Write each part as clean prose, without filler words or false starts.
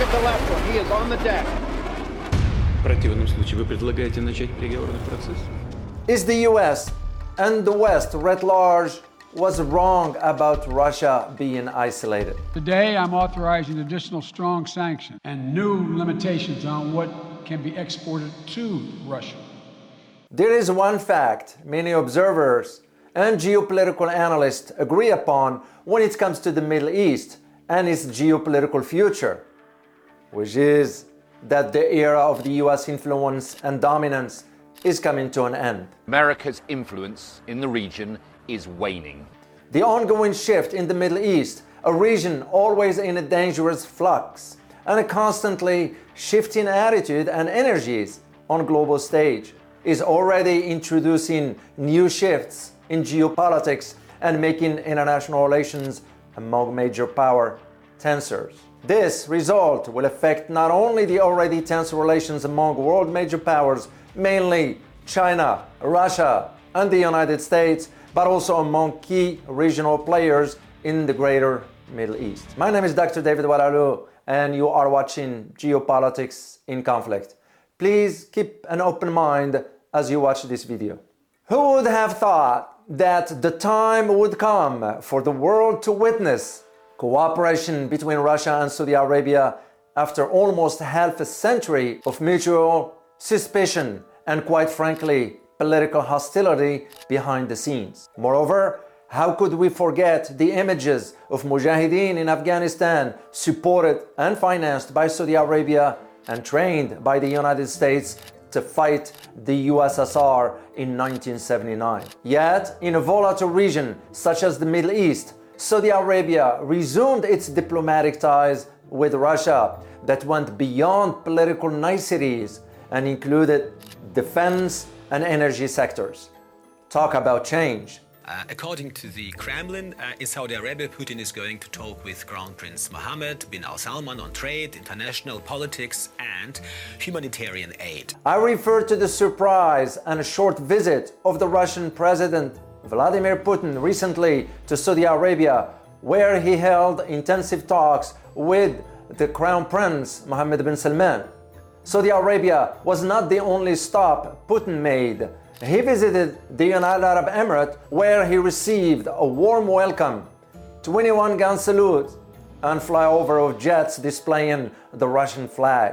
the left one. He is on the deck. В противном случае вы предлагаете начать переговорный процесс? Is the US and the West writ large was wrong about Russia being isolated? Today, I'm authorizing additional strong sanctions and new limitations on what can be exported to Russia. There is one fact many observers and geopolitical analysts agree upon when it comes to the Middle East and its geopolitical future, which is that the era of the US influence and dominance is coming to an end. America's influence in the region is waning. The ongoing shift in the Middle East, a region always in a dangerous flux, and a constantly shifting attitude and energies on global stage, is already introducing new shifts in geopolitics and making international relations among major power tensors. This result will affect not only the already tense relations among world major powers, mainly China, Russia, and the United States, but also among key regional players in the greater Middle East. My name is Dr. David Oualaalou, and you are watching Geopolitics in Conflict. Please keep an open mind as you watch this video. Who would have thought that the time would come for the world to witness cooperation between Russia and Saudi Arabia after almost half a century of mutual suspicion and, quite frankly, political hostility behind the scenes? Moreover, how could we forget the images of Mujahideen in Afghanistan, supported and financed by Saudi Arabia and trained by the United States to fight the USSR in 1979? Yet, in a volatile region such as the Middle East, Saudi Arabia resumed its diplomatic ties with Russia that went beyond political niceties and included defense and energy sectors. Talk about change. According to the Kremlin, in Saudi Arabia, Putin is going to talk with Crown Prince Mohammed bin Al Salman on trade, international politics, and humanitarian aid. I refer to the surprise and a short visit of the Russian President Vladimir Putin recently to Saudi Arabia, where he held intensive talks with the Crown Prince Mohammed bin Salman. Saudi Arabia was not the only stop Putin made. He visited the United Arab Emirates, where he received a warm welcome, 21-gun salute, and flyover of jets displaying the Russian flag.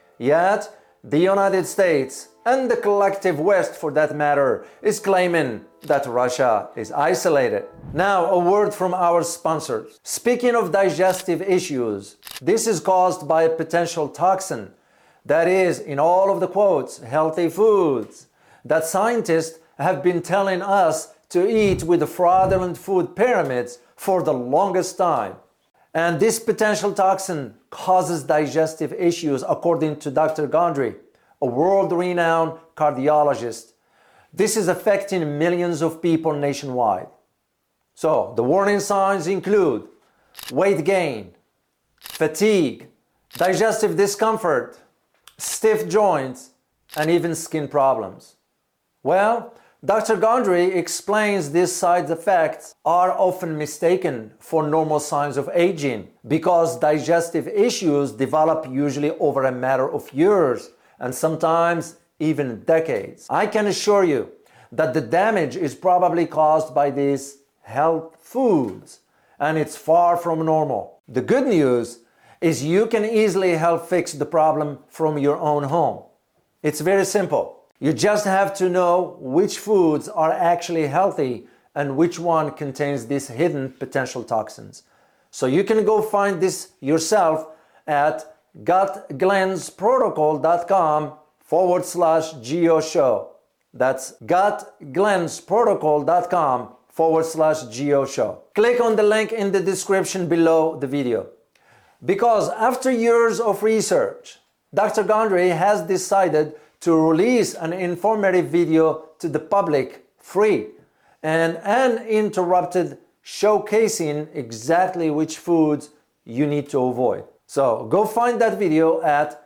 Yet, the United States, and the collective West for that matter, is claiming that Russia is isolated. Now, a word from our sponsors. Speaking of digestive issues, this is caused by a potential toxin that is, in all of the quotes, healthy foods that scientists have been telling us to eat with the fraudulent food pyramids for the longest time. And this potential toxin causes digestive issues, according to Dr. Gondry, a world-renowned cardiologist. This is affecting millions of people nationwide. So, the warning signs include weight gain, fatigue, digestive discomfort, stiff joints, and even skin problems. Well, Dr. Gondry explains these side effects are often mistaken for normal signs of aging because digestive issues develop usually over a matter of years and sometimes even decades. I can assure you that the damage is probably caused by these health foods, and it's far from normal. The good news is you can easily help fix the problem from your own home. It's very simple. You just have to know which foods are actually healthy and which one contains these hidden potential toxins. So you can go find this yourself at gutglansprotocol.com/GeoShow. That's gutglansprotocol.com/GeoShow. Click on the link in the description below the video. Because after years of research, Dr. Gondry has decided to release an informative video to the public free and uninterrupted, showcasing exactly which foods you need to avoid. So go find that video at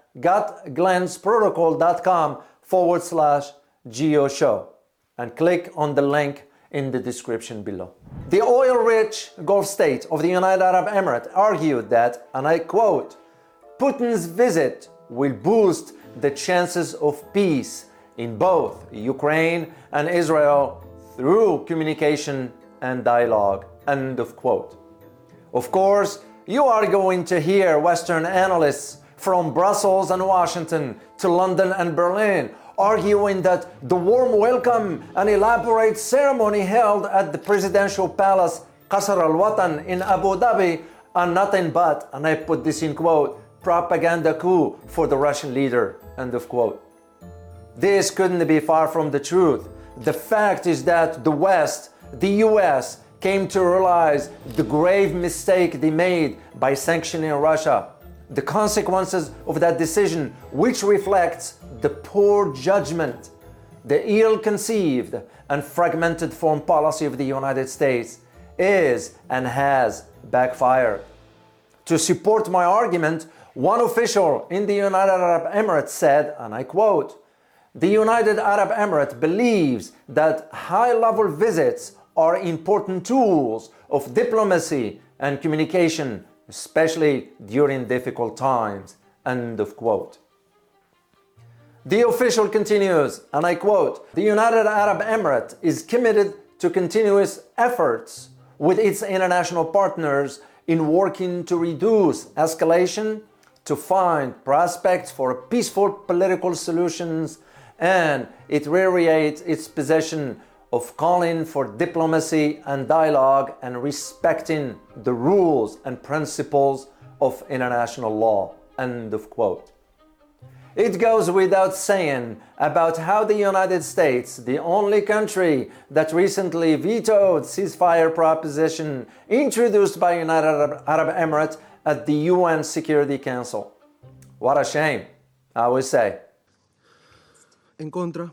gutglansprotocol.com/GeoShow and click on the link in the description below. The oil-rich Gulf state of the United Arab Emirates argued that, and I quote, Putin's visit will boost the chances of peace in both Ukraine and Israel through communication and dialogue. End of quote. Of course, you are going to hear Western analysts from Brussels and Washington to London and Berlin arguing that the warm welcome and elaborate ceremony held at the presidential palace Qasr al-Watan in Abu Dhabi are nothing but, and I put this in quote, propaganda coup for the Russian leader, end of quote. This couldn't be far from the truth. The fact is that the West, the US, came to realize the grave mistake they made by sanctioning Russia. The consequences of that decision, which reflects the poor judgment, the ill-conceived and fragmented foreign policy of the United States, is and has backfired. To support my argument, one official in the United Arab Emirates said, and I quote, "The United Arab Emirates believes that high-level visits are important tools of diplomacy and communication, especially during difficult times." End of quote. The official continues, and I quote, "The United Arab Emirates is committed to continuous efforts with its international partners in working to reduce escalation, to find prospects for peaceful political solutions, and it reiterates its position of calling for diplomacy and dialogue and respecting the rules and principles of international law." End of quote. It goes without saying about how the United States, the only country that recently vetoed ceasefire proposition introduced by United Arab Emirates at the UN Security Council. What a shame, I would say. En contra.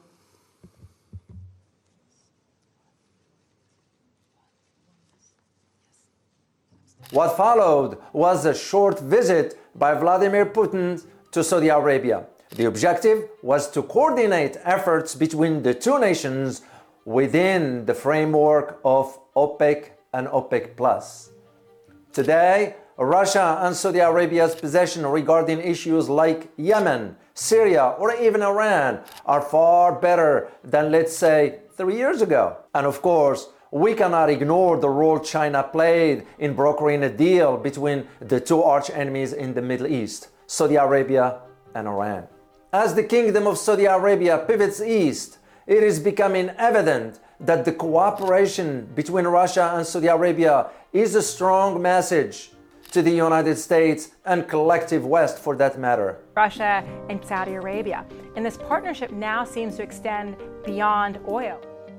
What followed was a short visit by Vladimir Putin to Saudi Arabia. The objective was to coordinate efforts between the two nations within the framework of OPEC and OPEC+. Today, Russia and Saudi Arabia's position regarding issues like Yemen, Syria, or even Iran are far better than, let's say, 3 years ago. And of course, we cannot ignore the role China played in brokering a deal between the two arch-enemies in the Middle East, Saudi Arabia and Iran. As the Kingdom of Saudi Arabia pivots east, it is becoming evident that the cooperation between Russia and Saudi Arabia is a strong message to the United States and collective West for that matter. Russia and Saudi Arabia. And this partnership now seems to extend beyond oil.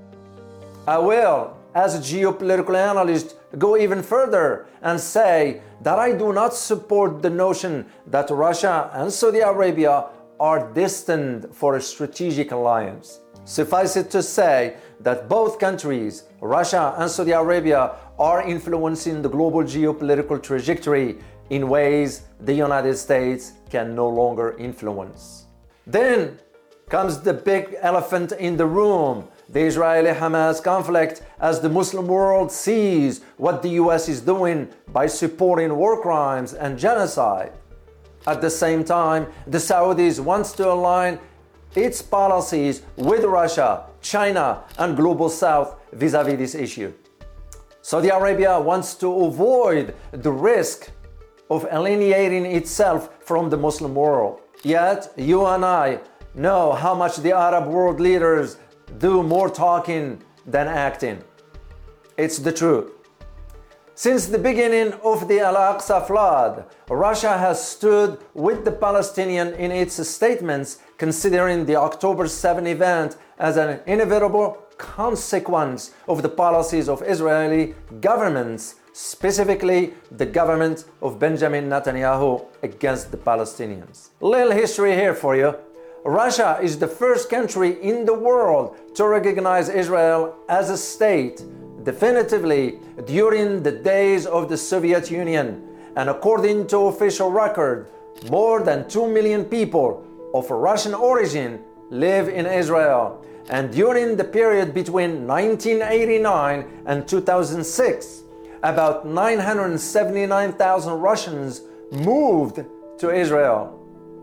I will, as a geopolitical analyst, go even further and say that I do not support the notion that Russia and Saudi Arabia are destined for a strategic alliance. Suffice it to say that both countries, Russia and Saudi Arabia, are influencing the global geopolitical trajectory in ways the United States can no longer influence. Then comes the big elephant in the room, the Israeli-Hamas conflict, as the Muslim world sees what the US is doing by supporting war crimes and genocide. At the same time, the Saudis want to align its policies with Russia, China, and Global South vis-à-vis this issue. Saudi Arabia wants to avoid the risk of alienating itself from the Muslim world. Yet, you and I know how much the Arab world leaders do more talking than acting. It's the truth. Since the beginning of the Al-Aqsa flood, Russia has stood with the Palestinians in its statements, considering the October 7 event as an inevitable consequence of the policies of Israeli governments, specifically the government of Benjamin Netanyahu against the Palestinians. Little history here for you. Russia is the first country in the world to recognize Israel as a state definitively during the days of the Soviet Union, and according to official record, more than 2 million people of Russian origin live in Israel. And during the period between 1989 and 2006, about 979,000 Russians moved to Israel.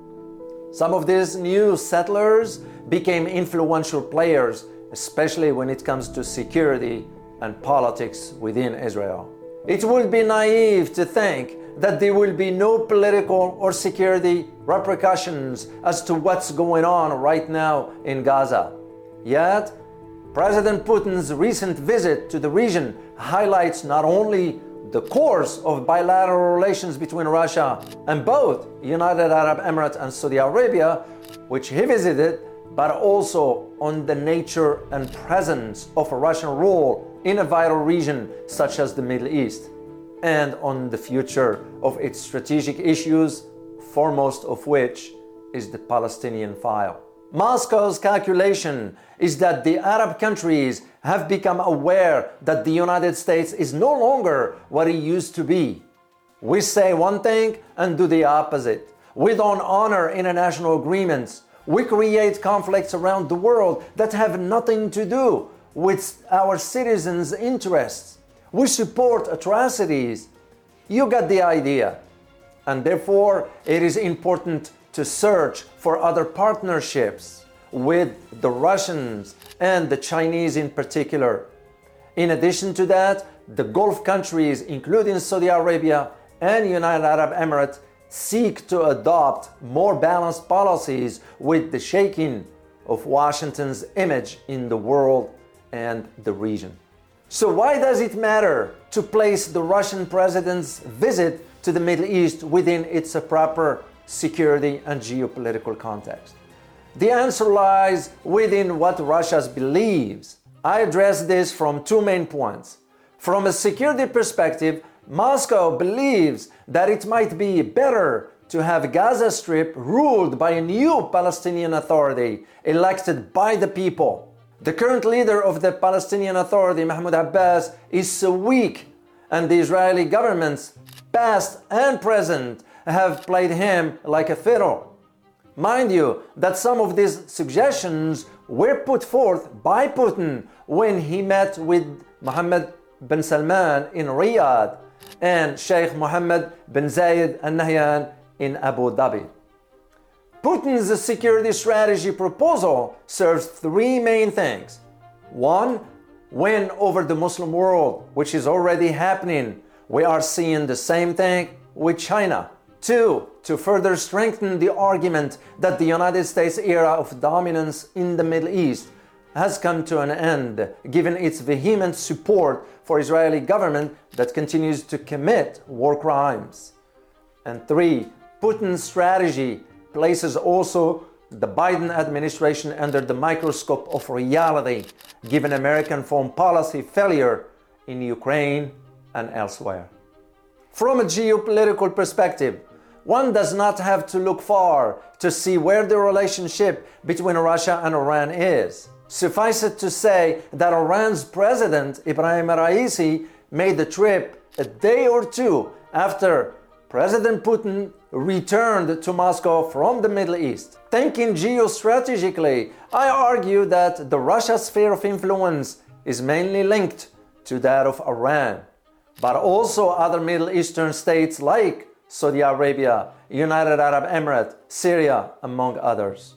Some of these new settlers became influential players, especially when it comes to security and politics within Israel. It would be naive to think that there will be no political or security repercussions as to what's going on right now in Gaza. Yet, President Putin's recent visit to the region highlights not only the course of bilateral relations between Russia and both United Arab Emirates and Saudi Arabia, which he visited, but also on the nature and presence of a Russian role in a vital region such as the Middle East, and on the future of its strategic issues, foremost of which is the Palestinian file. Moscow's calculation is that the Arab countries have become aware that the United States is no longer what it used to be. We say one thing and do the opposite. We don't honor international agreements. We create conflicts around the world that have nothing to do with our citizens' interests. We support atrocities. You got the idea. And therefore, it is important to search for other partnerships with the Russians and the Chinese in particular. In addition to that, the Gulf countries, including Saudi Arabia and United Arab Emirates, seek to adopt more balanced policies with the shaking of Washington's image in the world and the region. So why does it matter to place the Russian president's visit to the Middle East within its proper security and geopolitical context? The answer lies within what Russia believes. I address this from two main points. From a security perspective, Moscow believes that it might be better to have Gaza Strip ruled by a new Palestinian Authority elected by the people. The current leader of the Palestinian Authority, Mahmoud Abbas, is so weak, and the Israeli governments, past and present, have played him like a fiddle. Mind you, that some of these suggestions were put forth by Putin when he met with Mohammed bin Salman in Riyadh and Sheikh Mohammed bin Zayed Al Nahyan in Abu Dhabi. Putin's security strategy proposal serves three main things. One, win over the Muslim world, which is already happening. We are seeing the same thing with China. Two, to further strengthen the argument that the United States era of dominance in the Middle East has come to an end, given its vehement support for Israeli government that continues to commit war crimes. And three, Putin's strategy places also the Biden administration under the microscope of reality, given American foreign policy failure in Ukraine and elsewhere. From a geopolitical perspective, one does not have to look far to see where the relationship between Russia and Iran is. Suffice it to say that Iran's president, Ibrahim Raisi, made the trip a day or two after President Putin returned to Moscow from the Middle East. Thinking geostrategically, I argue that the Russia sphere of influence is mainly linked to that of Iran, but also other Middle Eastern states like Saudi Arabia, United Arab Emirates, Syria, among others.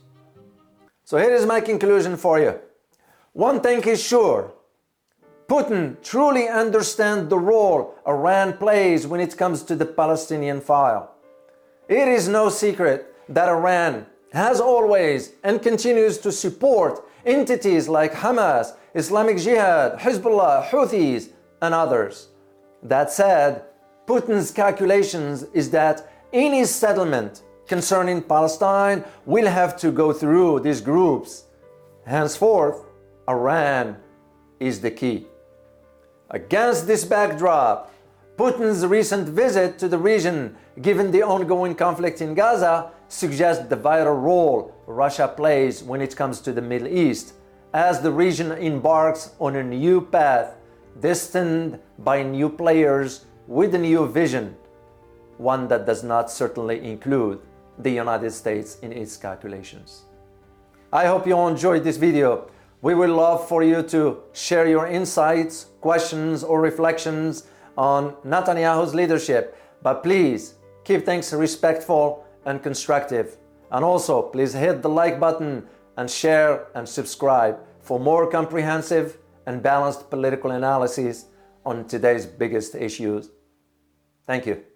So here is my conclusion for you. One thing is sure, Putin truly understands the role Iran plays when it comes to the Palestinian file. It is no secret that Iran has always and continues to support entities like Hamas, Islamic Jihad, Hezbollah, Houthis, and others. That said, Putin's calculations is that any settlement concerning Palestine will have to go through these groups. Henceforth, Iran is the key. Against this backdrop, Putin's recent visit to the region, given the ongoing conflict in Gaza, suggests the vital role Russia plays when it comes to the Middle East, as the region embarks on a new path, destined by new players with a new vision, one that does not certainly include the United States in its calculations. I hope you all enjoyed this video. We would love for you to share your insights, questions, or reflections on Netanyahu's leadership, but please keep things respectful and constructive. And also, please hit the like button and share and subscribe for more comprehensive and balanced political analysis on today's biggest issues. Thank you.